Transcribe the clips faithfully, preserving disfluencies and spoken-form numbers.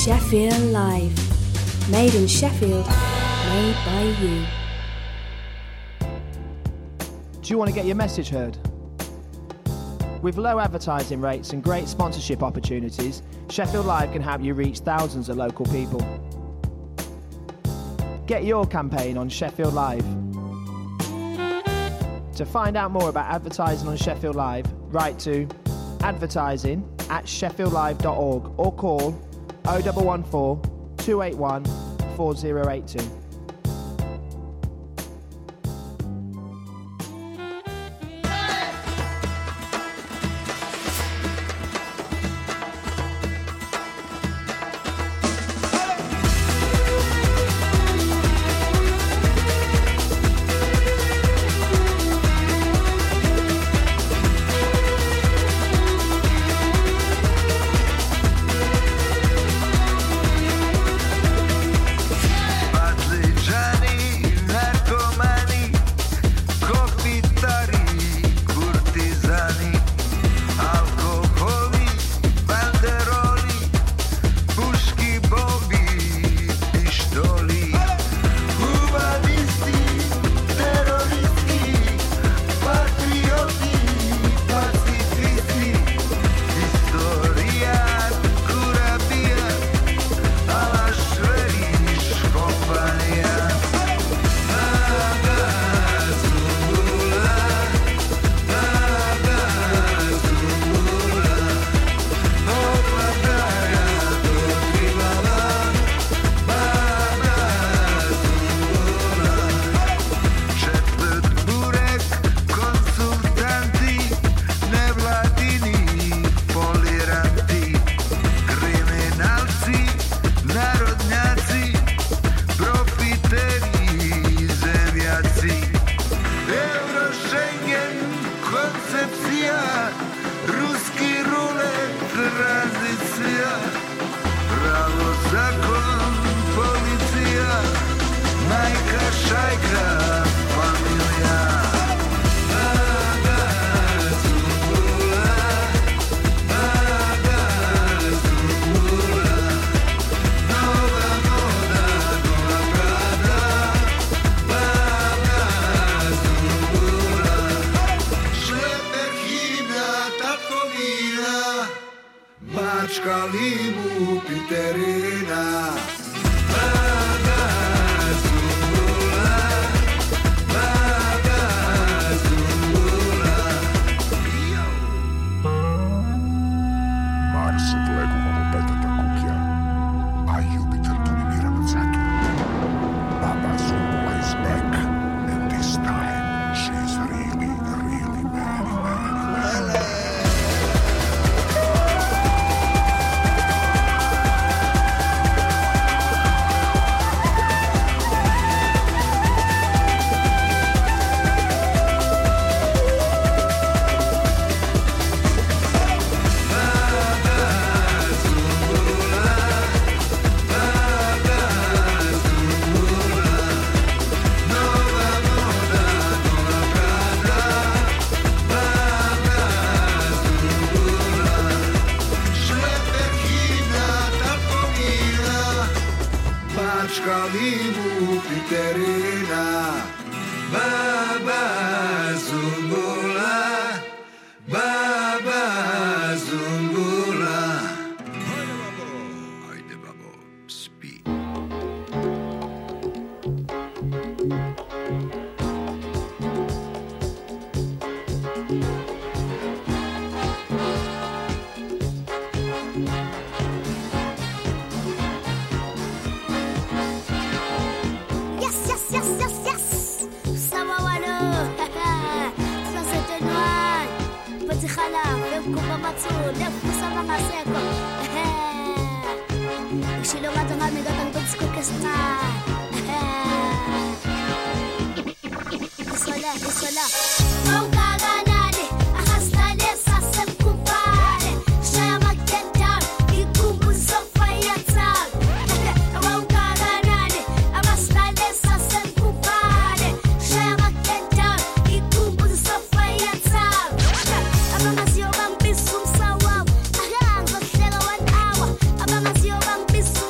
Sheffield Live. Made in Sheffield, made by you. Do you want to get your message heard? With low advertising rates and great sponsorship opportunities, Sheffield Live can help you reach thousands of local people. Get your campaign on Sheffield Live. To find out more about advertising on Sheffield Live, write to advertising at sheffield live dot org or call oh one one four, two eight one, four oh eight two. Bisu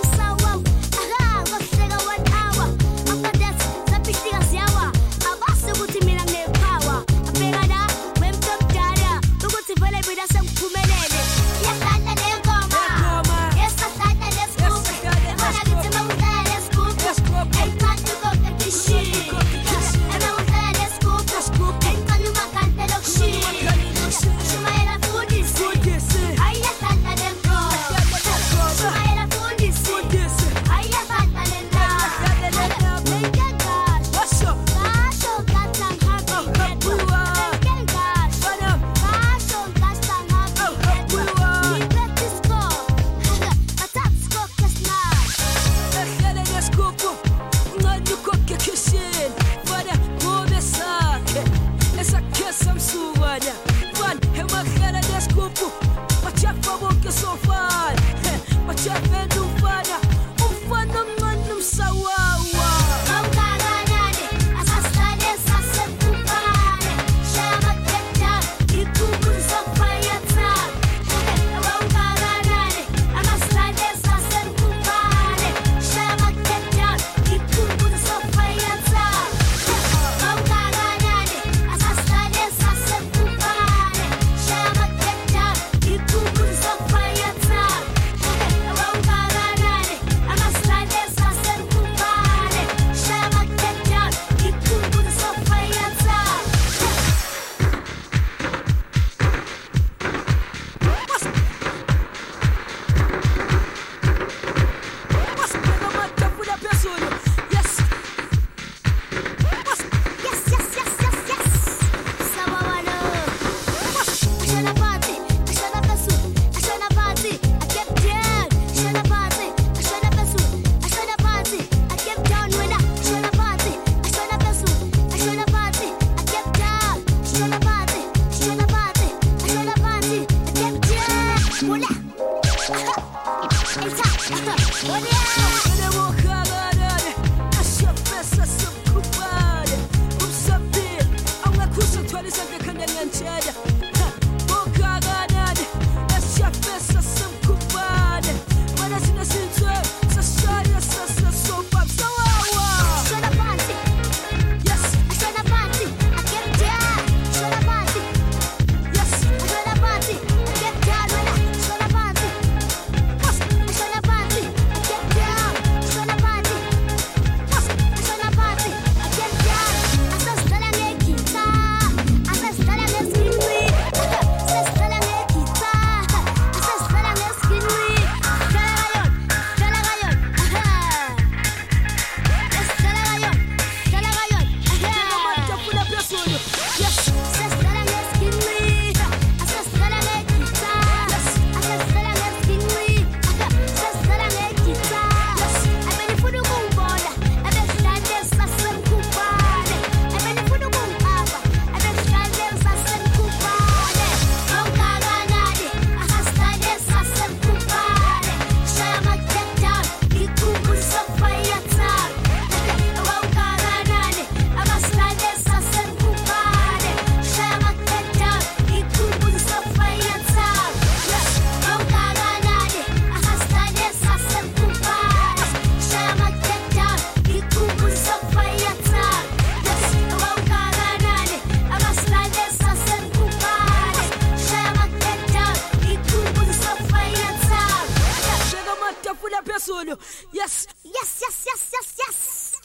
Yes, yes, yes, yes, yes, yes.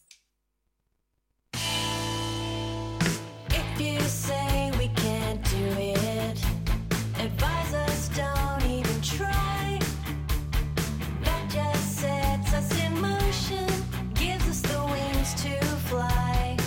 If you say we can't do it, advise us don't even try. That just sets us in motion, gives us the wings to fly.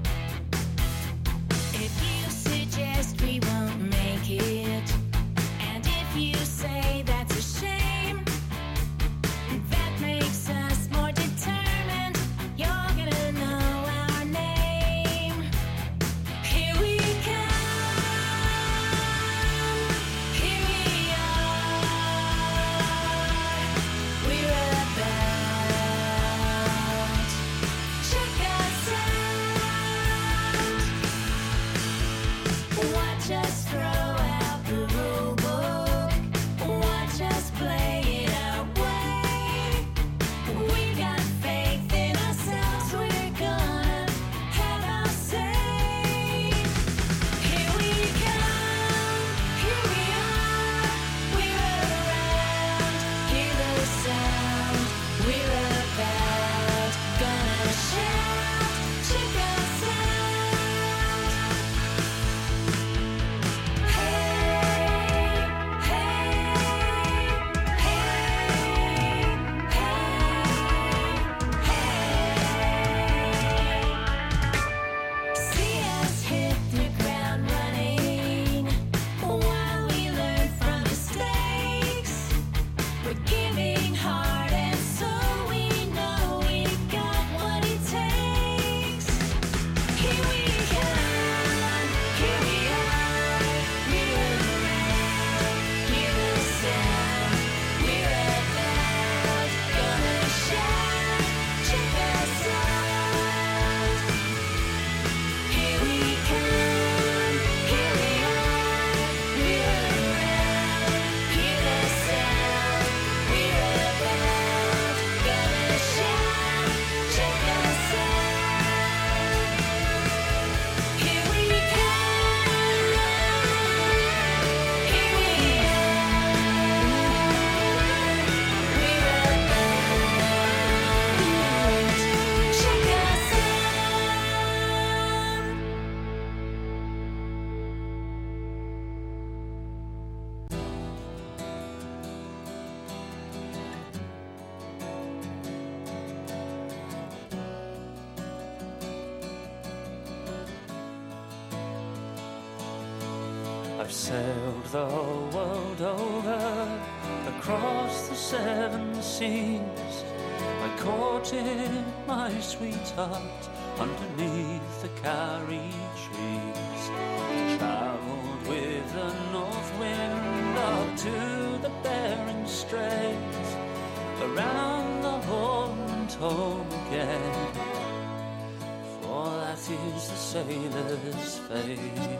If you suggest we won't make it, and if you say that's a shame, that makes us more determined. You're gonna know our name. Here we come, here we are. We're about. Check us out. Watch us throw out the rule book. Watch us play it our way. We got faith in ourselves. We're gonna have our say. Here we come, here we are. We're around, hear the sound. We're about, gonna shout. Check us out. Hey, hey, see us hit the ground running while we learn from mistakes. We're giving heart and soul. We know we got what it takes. Here we come, here we are. We're around, hear the sound. We're about, gonna shout. Check us out. Here we come, here we are. We're around, hear the sound. We're about, gonna shout. Check us out. Here we come, here we I've sailed the whole world over, across the seven seas. I courted my sweetheart underneath the Carrie trees. Travelled with the north wind up to the Bering Straits, around the horn and home again. For that is the sailor's fate.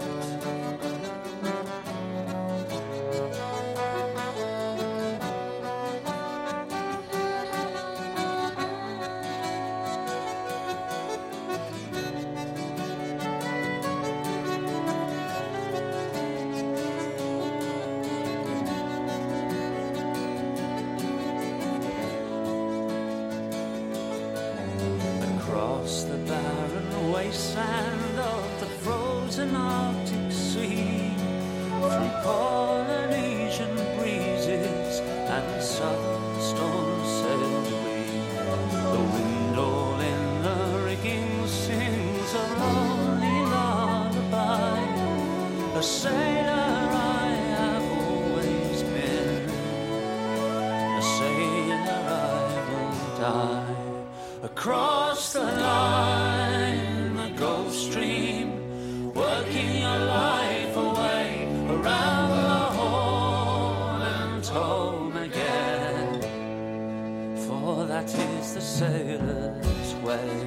Across the barren wasteland of the frozen Arctic Sea, through Polynesian breezes and southern storms sailed we. The wind all in the rigging sings a lonely lullaby. A sailor I have always been, a sailor I will die. Across the line, the Gulf Stream, working your life away, around the Horn and home again. For that is the sailor's way.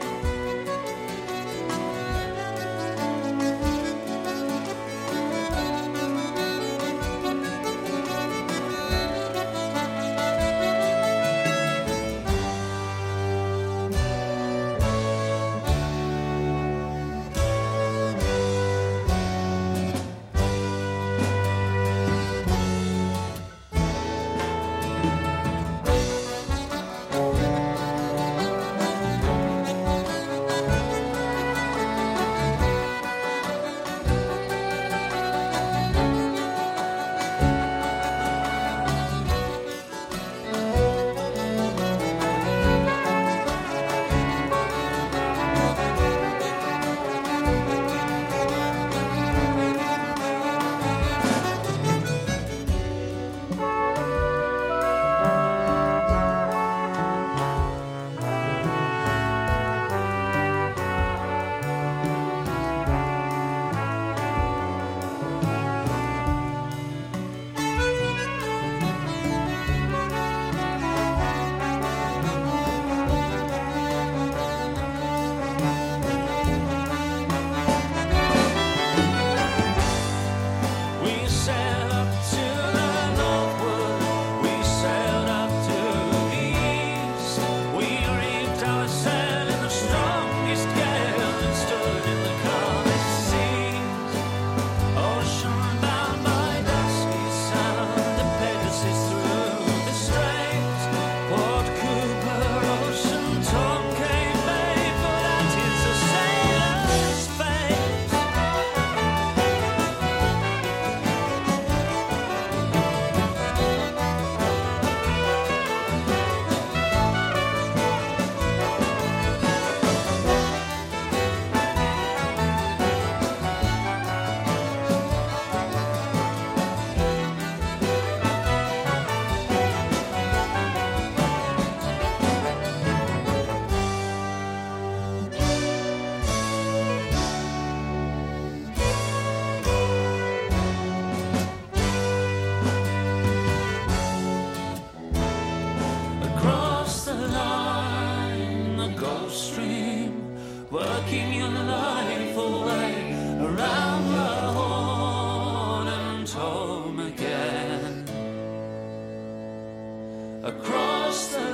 Across the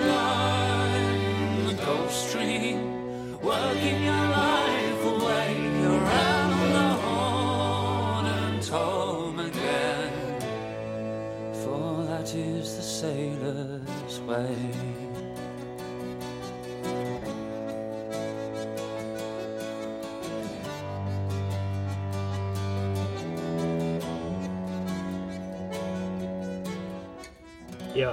line, the Gulf Stream, working your life away, around the Horn and home again. For that is the sailor's way. Yeah.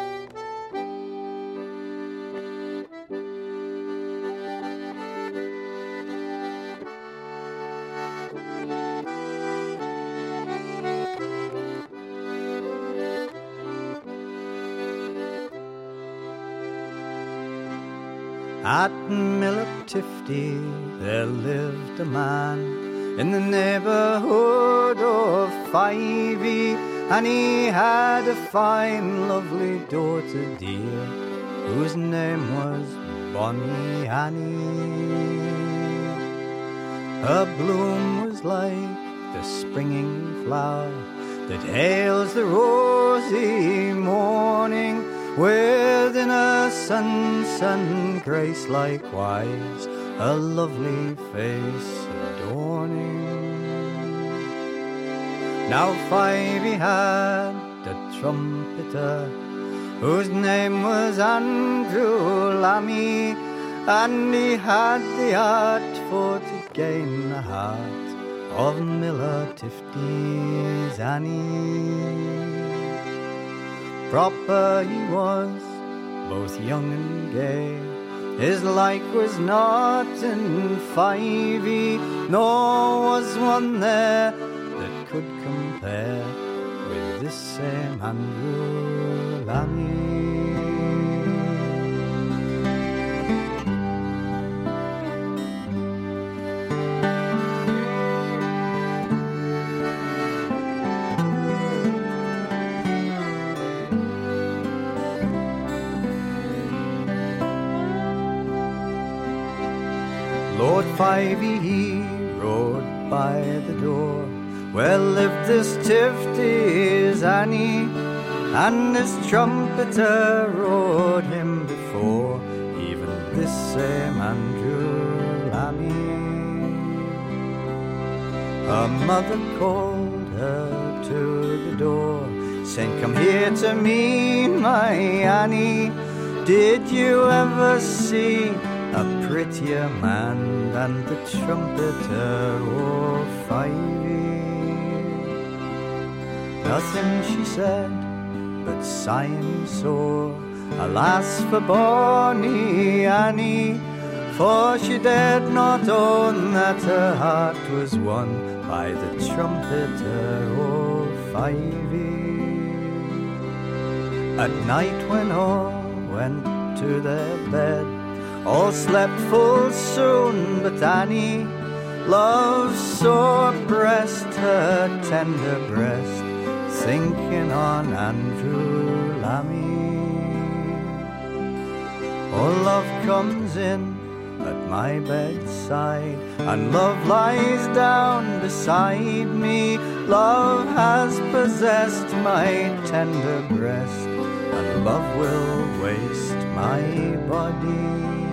At Millertifty there lived a man in the neighbourhood of Fyvie, and he had a fine, lovely daughter dear, whose name was Bonnie Annie. Her bloom was like the springing flower that hails the rosy morning, with innocence and grace likewise her lovely face adorning. Now Fyvie had a trumpeter whose name was Andrew Lammy, and he had the art for to gain the heart of Miller Tifty's Annie. Proper he was, both young and gay, his like was not in Fyvie, nor was one there that could compare with this same Andrew Lammy. Lord Fyvie he rode by the door where lived this Tifty's Annie, and this trumpeter rode him before, even this same Andrew Lammy. Her mother called her to the door, saying, "Come here to me, my Annie. Did you ever see a prettier man than the trumpeter or Fyvie?" Nothing she said, but sighing sore, alas for Bonnie Annie, for she dared not own that her heart was won by the trumpeter or Fyvie. At night when all went to their bed, all slept full soon, but Annie, love sore pressed her tender breast, thinking on Andrew Lammy. Oh, love comes in at my bedside, and love lies down beside me. Love has possessed my tender breast, and love will waste my body.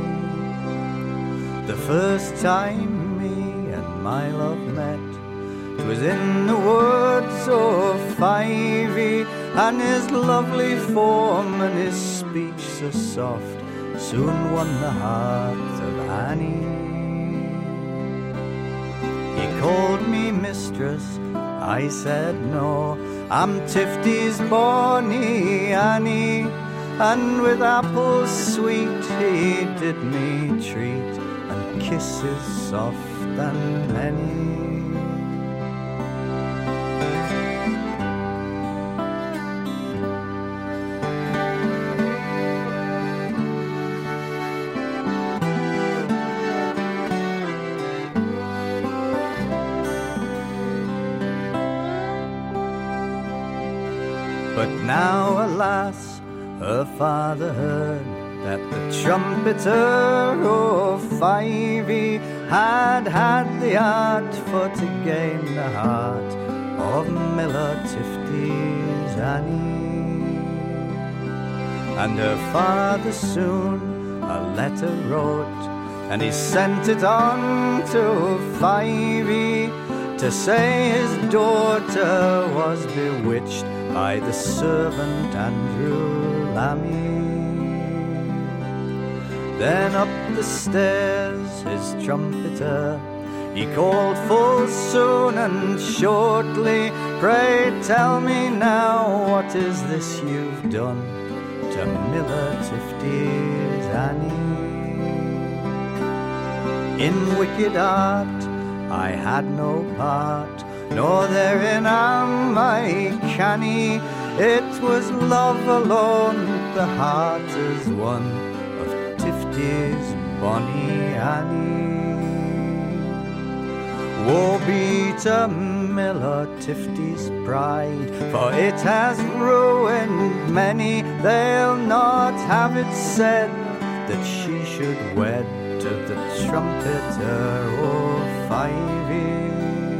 The first time me and my love met, 'twas in the woods of Fyvie, and his lovely form and his speech so soft soon won the heart of Annie. He called me mistress, I said no, I'm Tifty's Bonnie Annie, and with apples sweet he did me treat, and kisses soft and many. But now, alas, her father heard that the trumpeter of Fyvie had had the art for to gain the heart of Miller Tifty's Annie. And her father soon a letter wrote, and he sent it on to Fyvie, to say his daughter was bewitched by the servant Andrew Lammy. Then up the stairs his trumpeter he called full soon and shortly, "Pray tell me now, what is this you've done to Miller Tifty's Annie?" In wicked art I had no part, nor therein am I canny. It was love alone, the heart is one of Tifty's Bonnie Annie. Woe be to Miller Tifty's pride, for it has ruined many. They'll not have it said that she should wed to the trumpeter of Fyvie.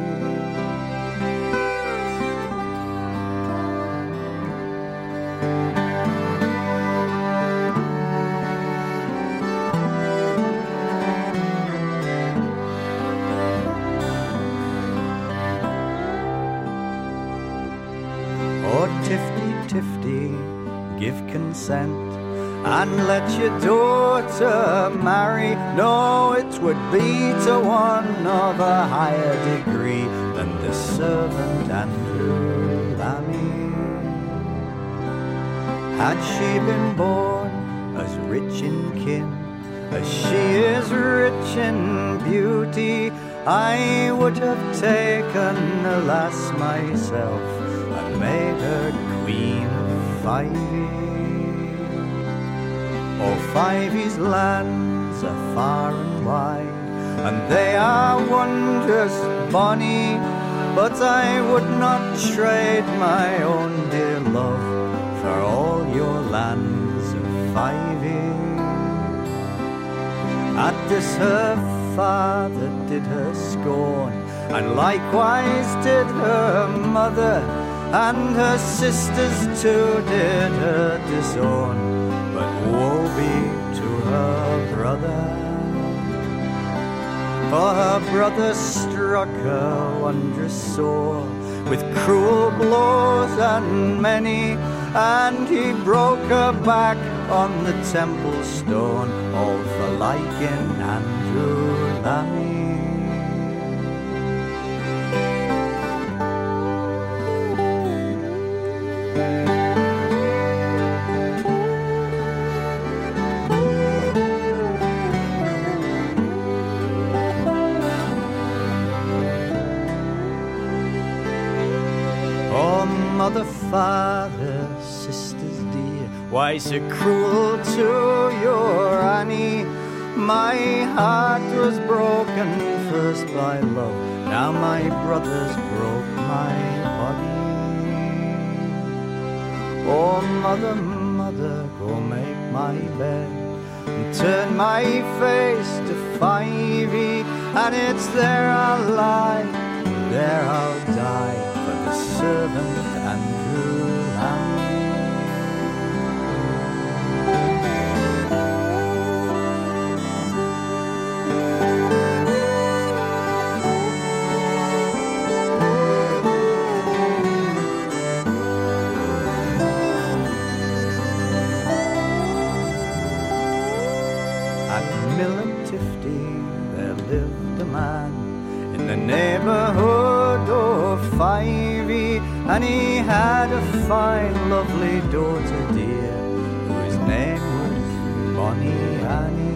Tifty, give consent and let your daughter marry. No, it would be to one of a higher degree than the servant Andrew Lammy. Had she been born as rich in kin as she is rich in beauty, I would have taken a lass myself and made her Queen of Fyvie. Oh, Fyvie's lands are far and wide, and they are wondrous bonny, but I would not trade my own dear love for all your lands of Fyvie. At this her father did her scorn, and likewise did her mother, and her sisters too did her disown, but woe be to her brother. For her brother struck her wondrous sore with cruel blows and many, and he broke her back on the temple stone, all for liking Andrew Lammy. Mother, father, sisters dear, why so cruel to your Annie? My heart was broken first by love, now my brothers broke my body. Oh, mother, mother, go make my bed and turn my face to Fyvie, and it's there I'll lie, and there I'll die for the servant Andrew Lammy. At Miller Tifty there lived a man in the neighbourhood of Fyvie, and he had a fine, lovely daughter dear, whose name was Bonnie Annie.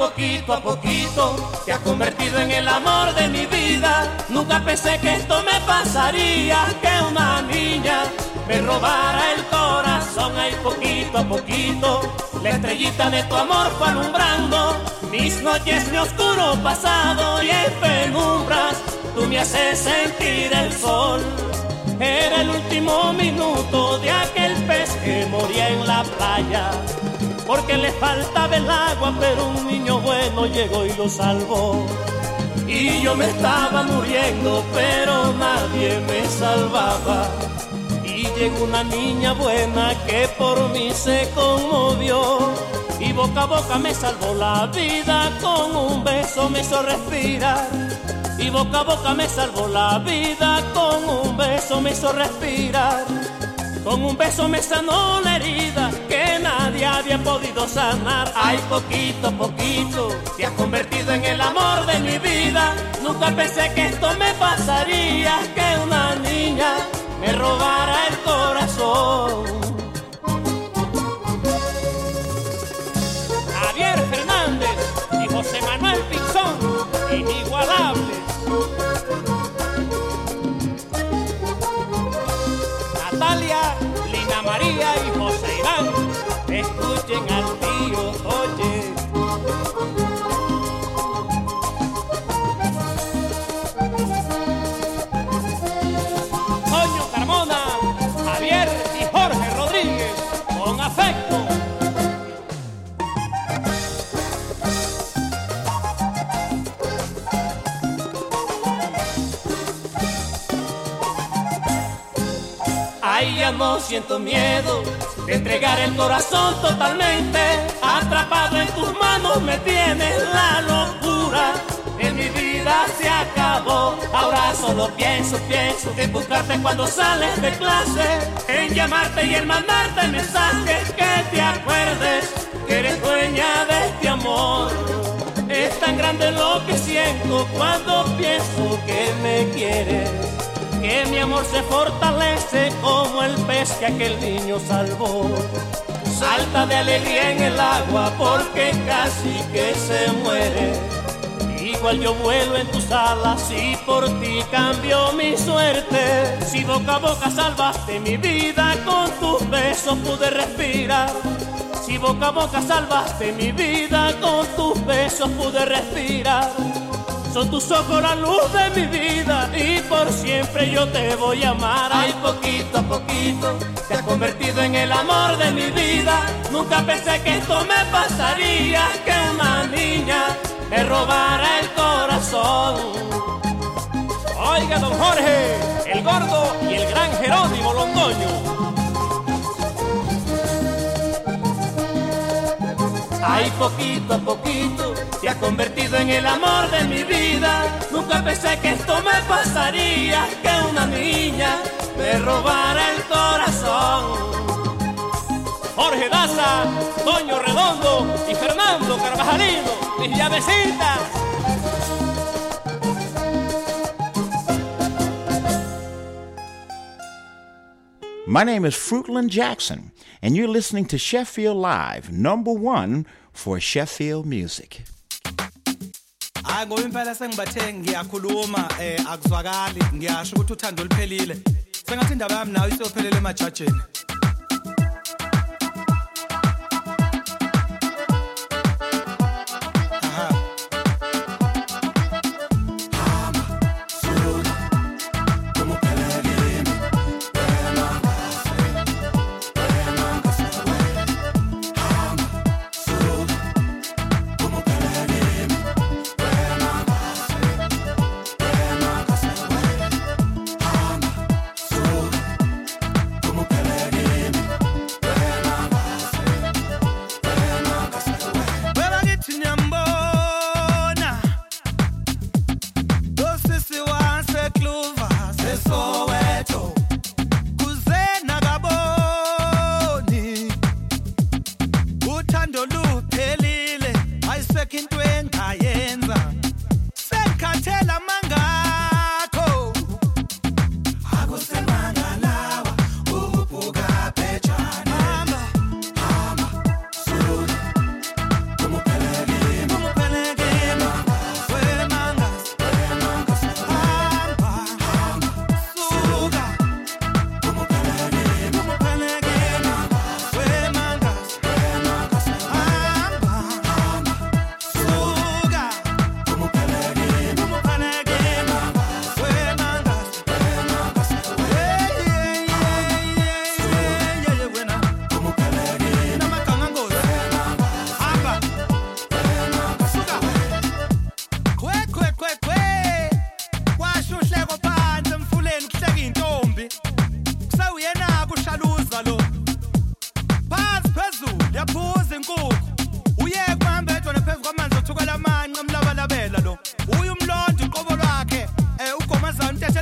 poquito a poquito te has convertido en el amor de mi vida. Nunca pensé que esto me pasaría, que una niña me robara el corazón. Ay, poquito a poquito la estrellita de tu amor fue alumbrando mis noches, mi oscuro pasado, y en penumbras tú me haces sentir el sol. Era el último minuto de aquel pez que moría en la playa, porque le faltaba el agua, pero un niño bueno llegó y lo salvó. Y yo me estaba muriendo, pero nadie me salvaba. Y llegó una niña buena que por mí se conmovió, y boca a boca me salvó la vida, con un beso me hizo respirar. Y boca a boca me salvó la vida, con un beso me hizo respirar. Con un beso me sanó la herida que nadie había podido sanar. Ay, poquito a poquito te has convertido en el amor de mi vida. Nunca pensé que esto me pasaría, que una niña me robara el corazón. Javier Fernández y José Manuel Pinzón, inigualables. Natalia, Lina María y José Iván, escuchen al tío Oye. Toño Carmona, Javier y Jorge Rodríguez, con afecto. Ay, ya no siento miedo de entregar el corazón totalmente. Atrapado en tus manos me tienes, la locura en mi vida se acabó. Ahora solo pienso, pienso en buscarte cuando sales de clase, en llamarte y en mandarte mensajes, que te acuerdes que eres dueña de este amor. Es tan grande lo que siento cuando pienso que me quieres, que mi amor se fortalece como el pez que aquel niño salvó. Salta de alegría en el agua porque casi que se muere. Igual yo vuelo en tus alas y por ti cambio mi suerte. Si boca a boca salvaste mi vida, con tus besos pude respirar. Si boca a boca salvaste mi vida, con tus besos pude respirar. Son tus ojos la luz de mi vida y por siempre yo te voy a amar. Ay, poquito a poquito te has convertido en el amor de mi vida. Nunca pensé que esto me pasaría, que una niña me robara el corazón. Oiga, don Jorge, el gordo y el gran Jerónimo Londoño. Ay, poquito a poquito te has convertido en el amor de mi vida. Nunca pensé que esto me pasaría, que una niña me robara el corazón. Jorge Daza, Toño Redondo y Fernando Carvajalino, mis llavecitas. My name is Fruitland Jackson, and you're listening to Sheffield Live, number one for Sheffield music. Hayi ngoba impela sengibathe ngiyakhuluma eh akuzwakali ngiyasho ukuthi uthando liphelile. Sengathi indaba yami nayo isiyophelela emajajeni. Como que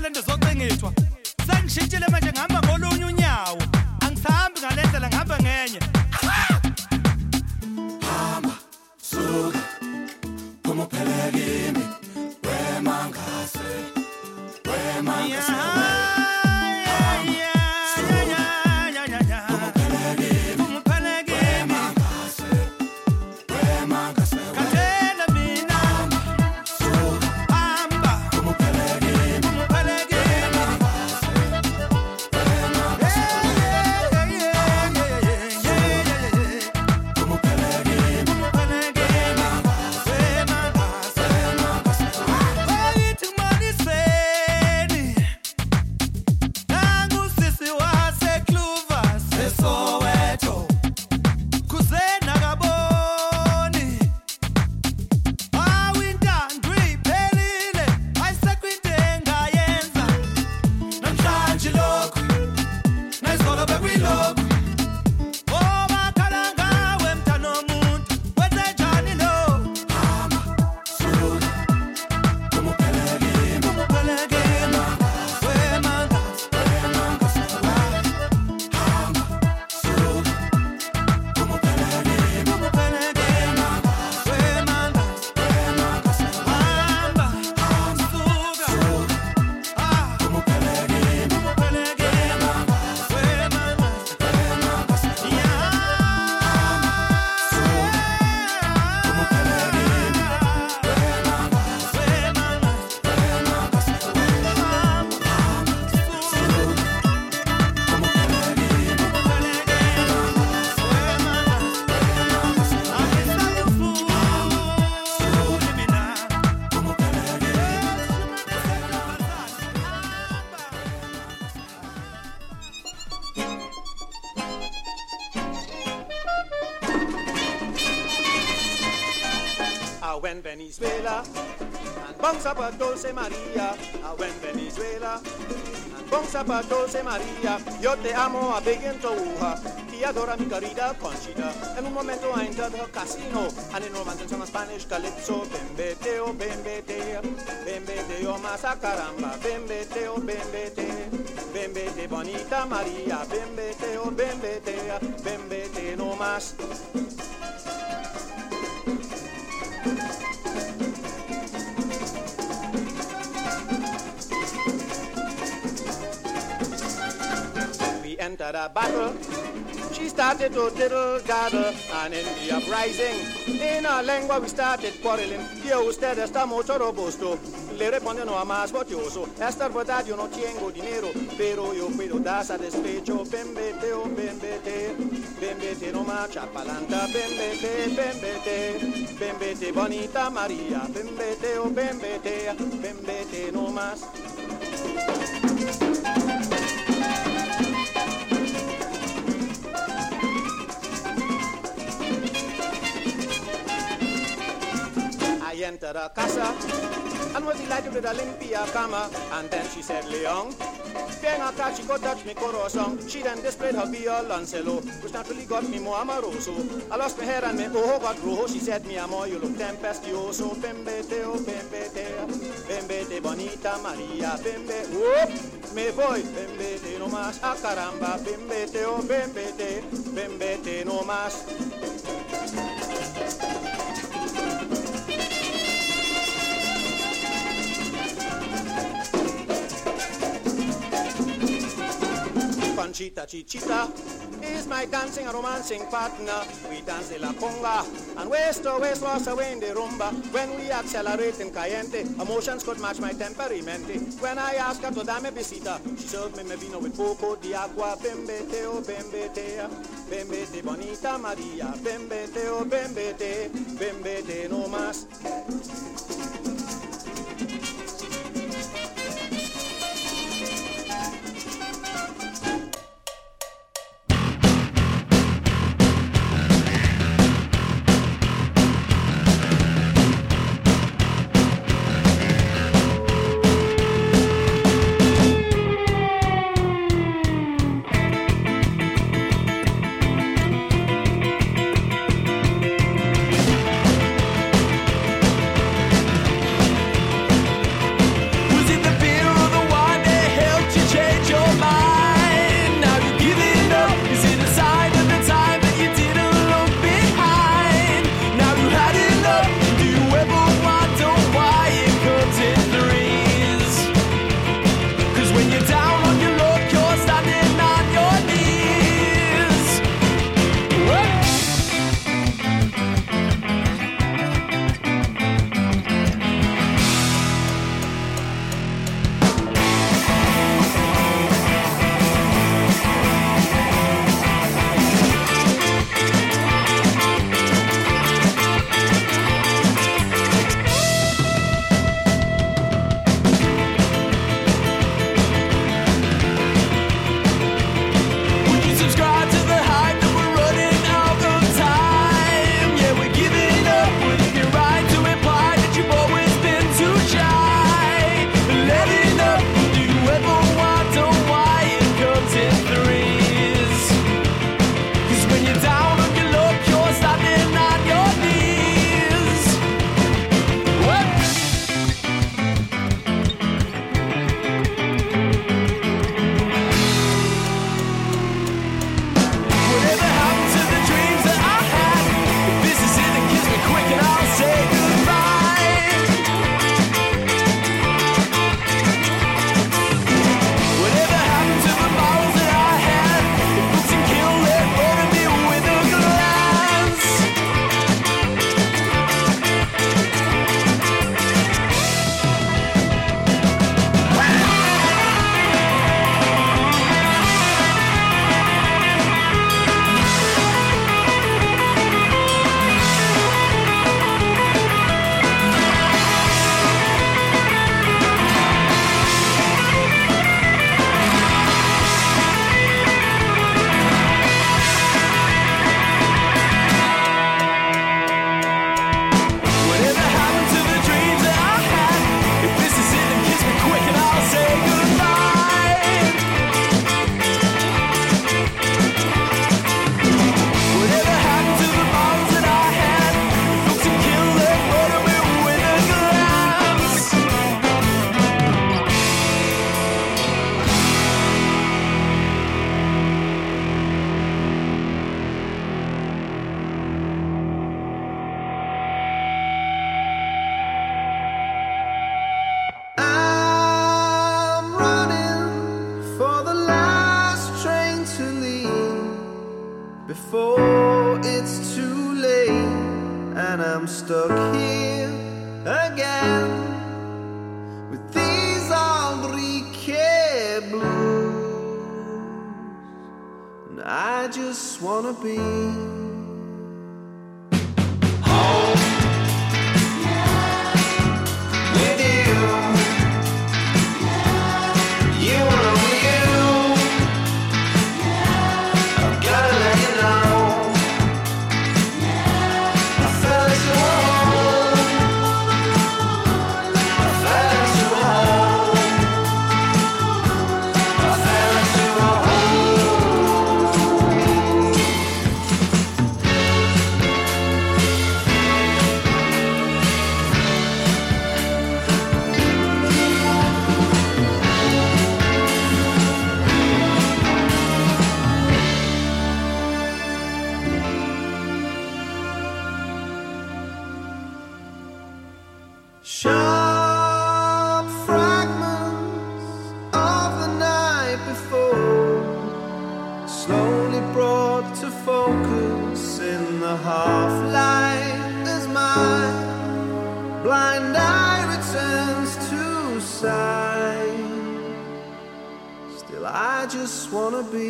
lento zocingithwa sengishintshile manje ngihamba ngolunye unyawo angisahambi ngalendlela ngihamba ngenye hamba suka phuma uphele kimi wema ngase wema ngase When Venezuela and bongs up a Dulce Maria, when Venezuela and bongs up a Dulce Maria, yo te amo a big and touha, ti adora mi querida Conchita. En un momento I entered her casino, and in romance on Spanish calypso, bembeteo, bembeteo, bembeteo masa caramba, bembeteo, bembeteo, bembete bonita Maria, bembeteo, bembeteo, bembete no más. Entered a battle, she started to diddle daddle, and in the uprising, in our lengua we started quarreling. Dio usted está mucho robusto, le respondió a más botioso. Esta verdad yo no tengo dinero, pero yo puedo dar satisfecho. Bembeteo, bembete, bembete no marcha palanta, bembete, bembete, bembete bonita María, bembeteo, bembete, bembete no más. I entered her casa and was delighted with a limpia cama. And then she said, Leon, being a cat, she go touch me corazon. She then displayed her Via Lancelo, which naturally got me more amoroso. I lost my hair and my ojo got rojo. She said, mi amor, you look tempestuoso. Bembeteo, bembeteo, bembete bonita Maria, bembe, whoop, me voy, bembete no más, a caramba, bembeteo, bembete, bembete no más. Conchita Chichita is my dancing and romancing partner. We dance de la conga and west to west was away in the rumba. When we accelerate in caliente, emotions could match my temperamento. When I ask her to dame visita, she served me me vino with poco di agua. Bembeteo, bembete, bembete bonita Maria. Bembeteo, bembete, bembete no más. I just wanna be sharp fragments of the night before, slowly brought to focus in the half light as my blind eye returns to sight. Still I just wanna be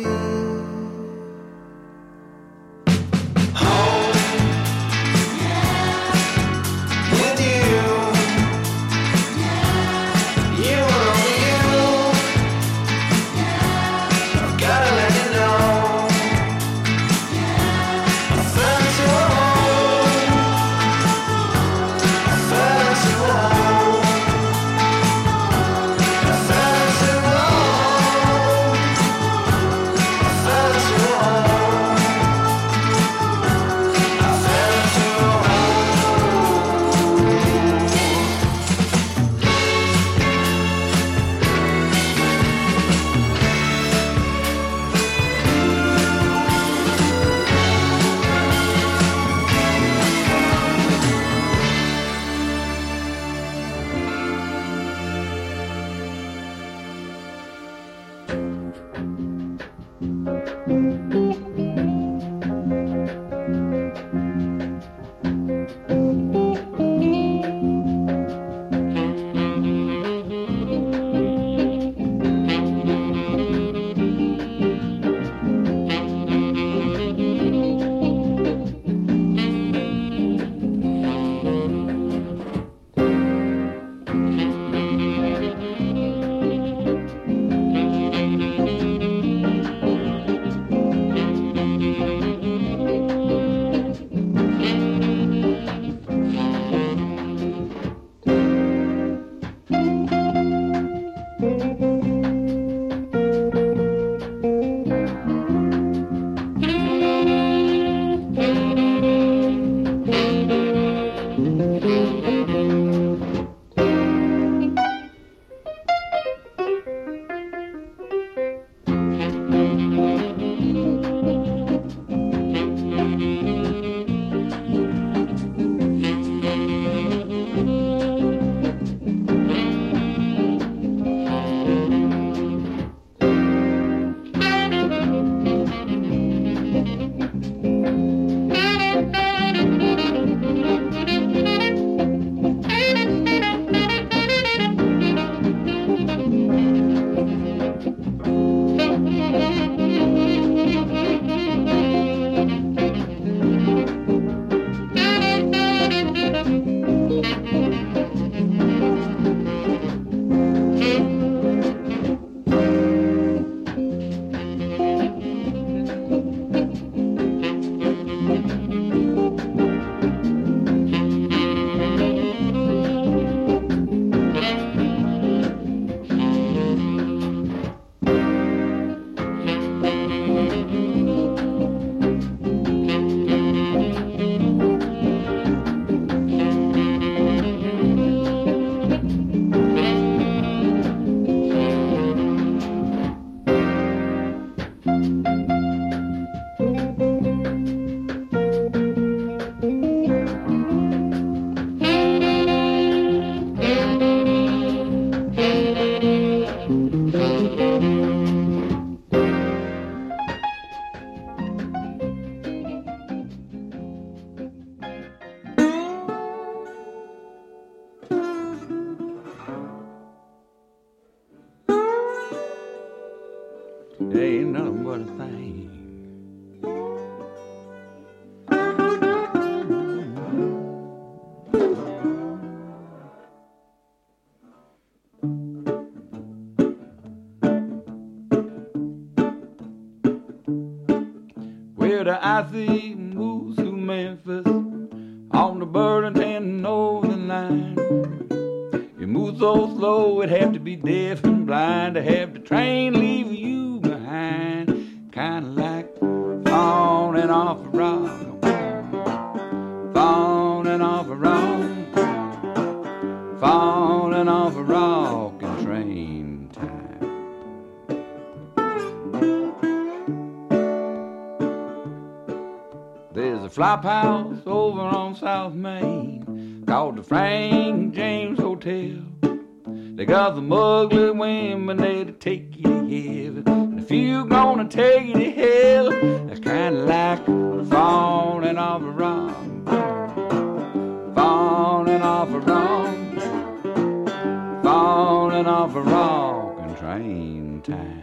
There ain't nothing but a thing with an icy move through Memphis on the Burlington Northern Line. It moves so slow it have to be deaf and blind to have the train leave you behind. Kinda like falling off a rock, falling off a rock, falling off a rock and train time. There's a flop house over on South Main called the Frank James Hotel. They got the ugly women there to take you to heaven. And if you gonna take you to hell, that's kinda like falling off a rock, falling off a rock, falling off a rock and train time.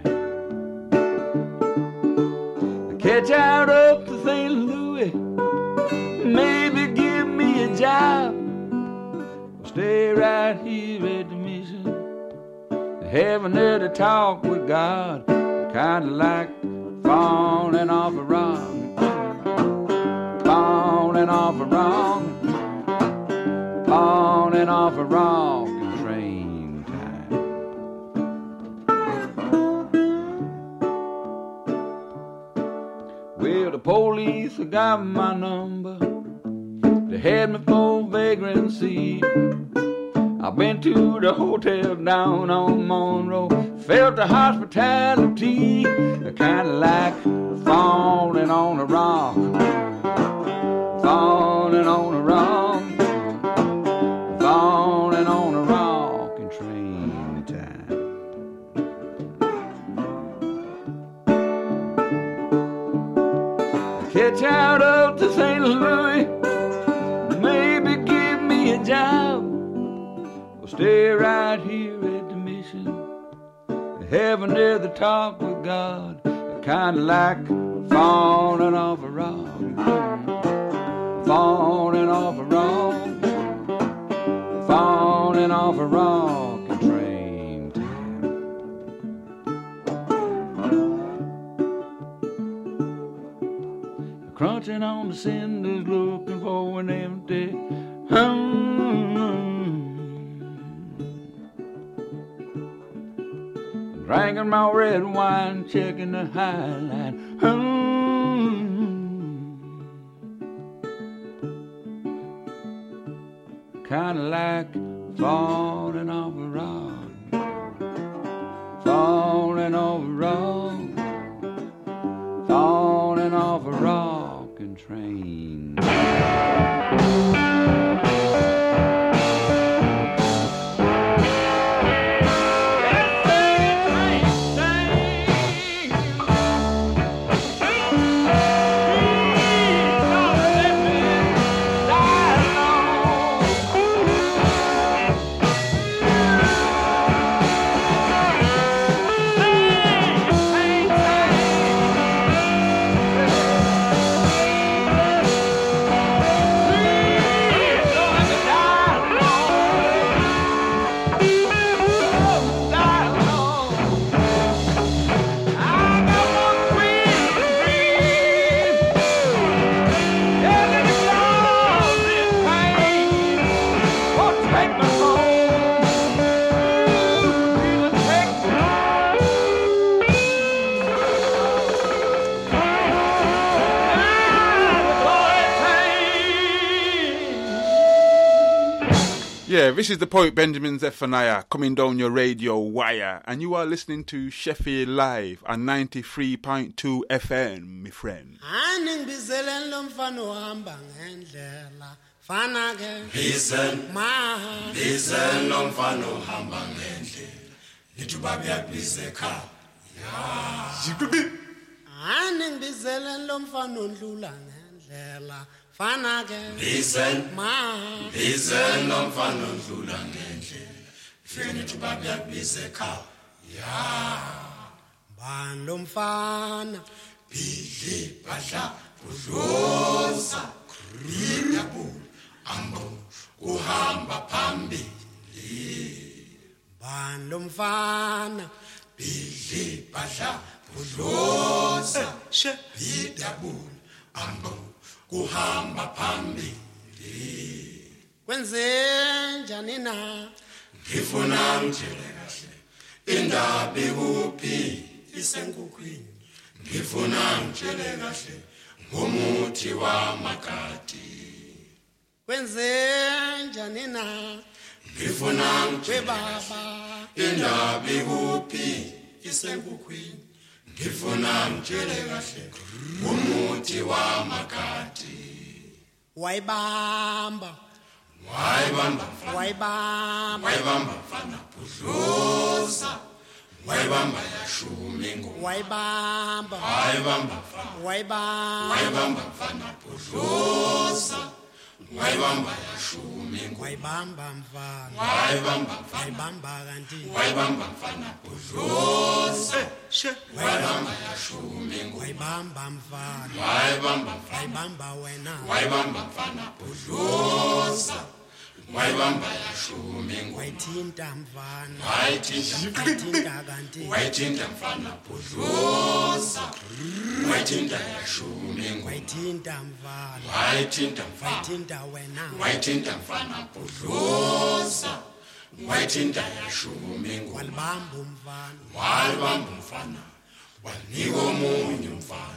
Catch out up to Saint Louis, maybe give me a job. Stay right here at the mission, having there to talk with God. Kinda like falling off a rock, falling off a rock, falling off a rock and train time. Well, the police got my number, they had me for vagrancy. I've been to the hotel down on Monroe, felt the hospitality, kinda like falling on a rock, falling on a rock, falling on a rock and train time. Catch out up to Saint Louis, maybe give me a job. Stay right here at the mission, heaven near the talk with God. Kinda like falling off a rock, falling off a rock, falling off a rock and train time. Crunching on the cinders, looking for an empty hum. Drinking my red wine, checking the high line. Hmm. Kinda like falling off a rock, falling off a rock, falling off a rock and train. Yeah, this is the poet Benjamin Zephaniah coming down your radio wire, and you are listening to Sheffield Live on ninety-three point two F M, my friend. Listen, listen, lomfano hamba ngendle. Nithi babi yabize ekhaya. Ya. Anengibizele lomfano ndlula ngendlela. Fana ke. Listen, listen, lomfano ndlula ngendle. Fike nithi babi yabize ekhaya. Ya. Ban lomfana bidle badla kudloza. Kriyabu. Ambo uhamba phambili ban lomfana bidli badla budloza she bidabula ambo kuhamba phambili kwenzenjani na ngifuna ngitshele kahle indaba ikuphi isenkukhwini ngifuna ngitshele kahle ngomuthi wamakati kwenzenjani na ngifuna ngitshele baba indaba ikuphi isenkukhwini ngifuna ngitshele kahle ngomuthi wamakati wayibamba wayibamba wayibamba wayibamba mfana budloza wayibamba yashumingo wayibamba wayibamba mfana wayibamba wayibamba mfana budloza wayibamba yashumingo wayibamba mfana wayibamba mfana wayibamba kanti wayibamba mfana budloza wayibamba yashumingo wayibamba mfana wayibamba mfana wayibamba wena wayibamba mfana budloza wayibamba yashumingo wayithinta mfana wayithinta wayithinta kanti wayithinta mfana budloza wayithinta yashumingo wayithinta mfana wayithinta mfana wayithinta wena wayithinta mfana budloza wayithinta yashumingo walibamba umfana walibamba umfana wanika omunye umfana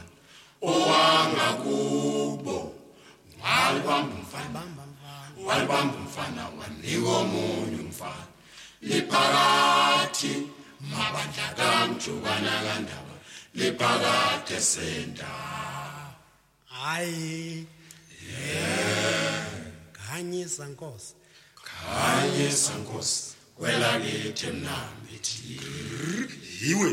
owangakubo walibamba umfana walibamba umfana wanika omunye umfana liphakathi mabandla kamjubana kandaba liphakathi esenta hayi yeah khanyisa nkosi khanyisa nkosi kwelakithi mnambithi yiwe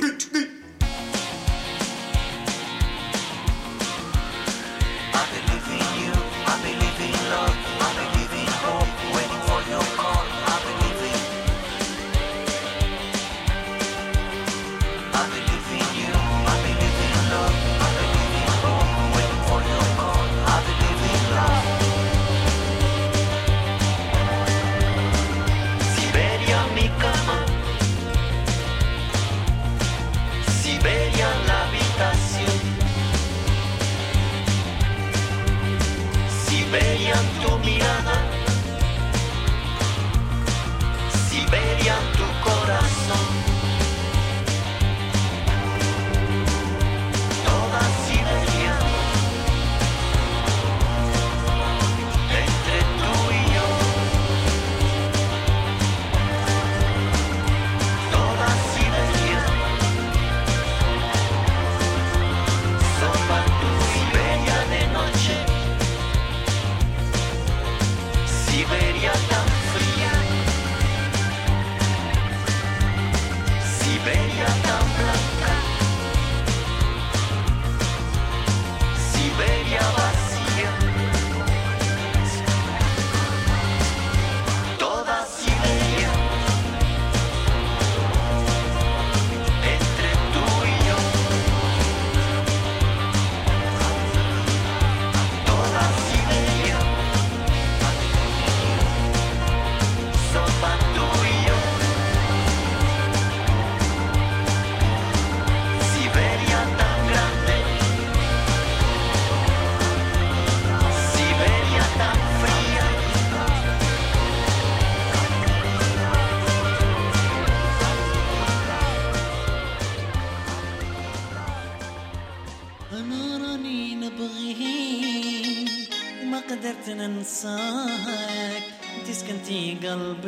انساك تسكنتي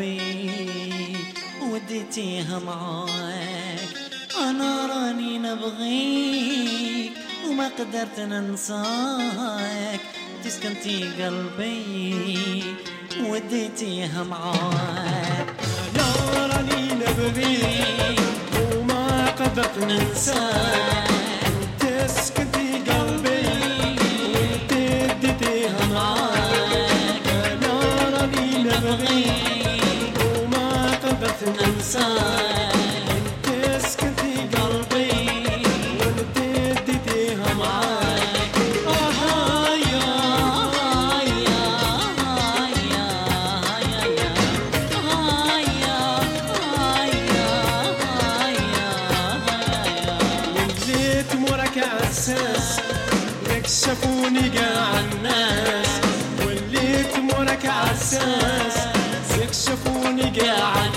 قلبي وديتيها معاك انا راني نبغيك وما قدرت ننساك تسكنتي قلبي وديتيها معاك انا راني نبغيك وما قدرت ننساك تسكنتي قلبي وديتيها معاك انا راني نبغيك وما قدرت ننساك تسكنتي قلبي وديتيها معاك آه يا يا يا يا يا ونزيت موراك عساس شافوني قاع الناس واللي تمرك عساس زيك شافوني قاع